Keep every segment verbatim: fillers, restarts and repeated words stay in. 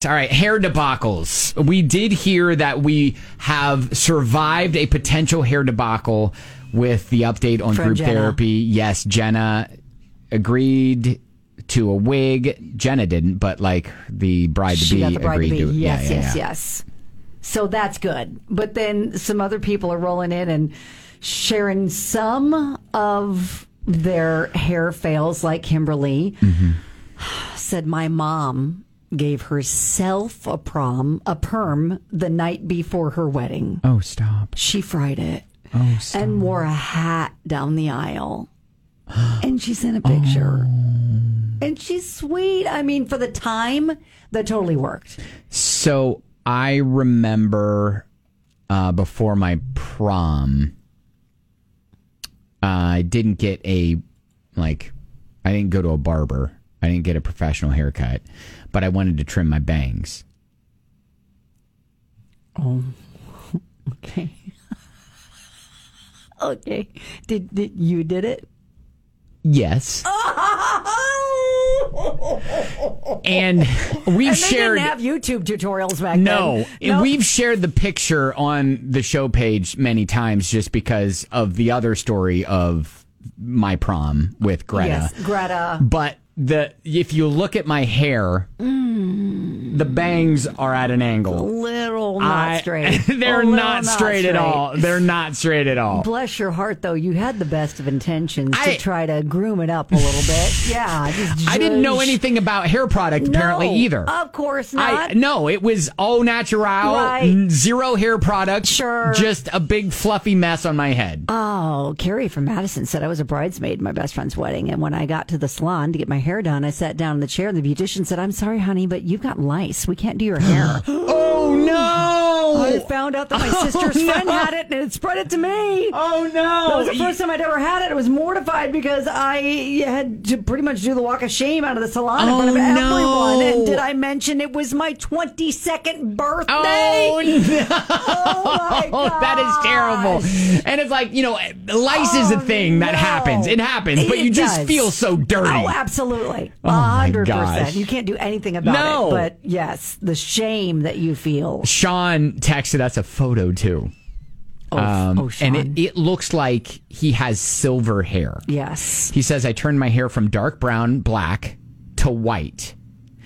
All right, hair debacles. We did hear that we have survived a potential hair debacle with the update on From group Jenna. therapy. Yes, Jenna agreed to a wig. Jenna didn't, but like the bride to She be got the bride agreed to be. to. Yes, yeah, yeah, yes, yeah. yes. So that's good. But then some other people are rolling in and sharing some of their hair fails, like Kimberly Mm-hmm. said, my mom gave herself a prom, a perm the night before her wedding. Oh, stop. She fried it Oh, stop. and wore a hat down the aisle. And she sent a picture. Oh. And she's sweet. I mean, for the time, that totally worked. So I remember uh, before my prom, uh, I didn't get a, like, I didn't go to a barber. I didn't get a professional haircut, but I wanted to trim my bangs. Oh, okay. Okay. Did, did you did it? Yes. And we've And they shared. didn't have YouTube tutorials back No, then. No, we've shared the picture on the show page many times just because of the other story of my prom with Greta. Yes, Greta. But the if you look at my hair, Mm. the bangs are at an angle. Little not I- straight. they're A little not straight at all. They're not straight at all. Bless your heart, though. You had the best of intentions I- to try to groom it up a little bit. Yeah. Just I didn't know zhuzh. anything about hair product apparently No, either. Of course not. I no, it was au natural, Right. n- zero hair product, Sure. just a big fluffy mess on my head. Oh, Carrie from Madison said I was a bridesmaid at my best friend's wedding. And when I got to the salon to get my hair done, I sat down in the chair and the beautician said, I'm sorry, honey, but you've got lice. We can't do your hair. Oh no! I found out that my sister's Oh, friend no. had it and it spread it to me. Oh no! That was the first time I'd ever had it. I was mortified because I had to pretty much do the walk of shame out of the salon in front of Oh, everyone. no. And did I mention it was my twenty-second birthday? Oh no! Oh, my gosh. That is terrible. And it's like, you know, lice is a Oh, thing that no. happens. It happens, but It you just does. feel so dirty. Oh, absolutely. Oh, my one hundred percent. gosh. You can't do anything about No. it. But yes, the shame that you feel. Sean texted us a photo too. Oh, Um, oh Sean. and it, it looks like he has silver hair. Yes. He says, I turned my hair from dark brown, black to white.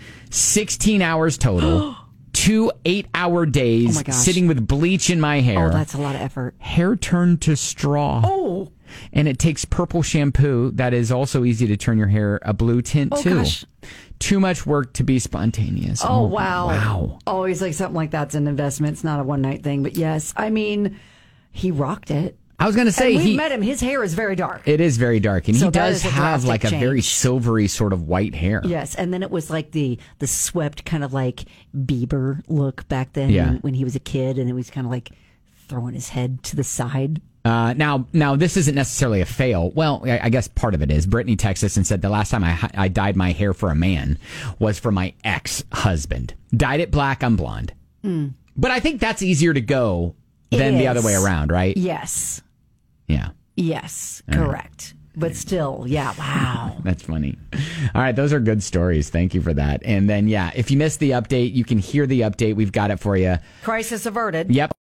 sixteen hours total. Two eight-hour days Oh, my gosh. sitting with bleach in my hair. Oh, that's a lot of effort. Hair turned to straw. Oh. And it takes purple shampoo that is also easy to turn your hair a blue tint Oh, too. gosh. Too much work to be spontaneous. Oh, wow. Wow. Always like something like that's an investment. It's not a one night thing. But yes, I mean, he rocked it. I was going to say And we he met him. His hair is very dark. it is very dark and So he that does is a have drastic like a very change. silvery sort of white hair. Yes, and then it was like the the swept kind of like Bieber look back then Yeah. when, when he was a kid, and it was kind of like throwing his head to the side. Uh, now, now this isn't necessarily a fail. Well, I, I guess part of it is. Brittany texted us and said the last time I, hi- I dyed my hair for a man was for my ex-husband. Dyed it black, I'm blonde. Mm. But I think that's easier to go than It the other is. way around, right? Yes, Yeah. yes, correct. But still, yeah, wow. That's funny. All right, those are good stories. Thank you for that. And then, yeah, if you missed the update, you can hear the update. We've got it for you. Crisis averted. Yep.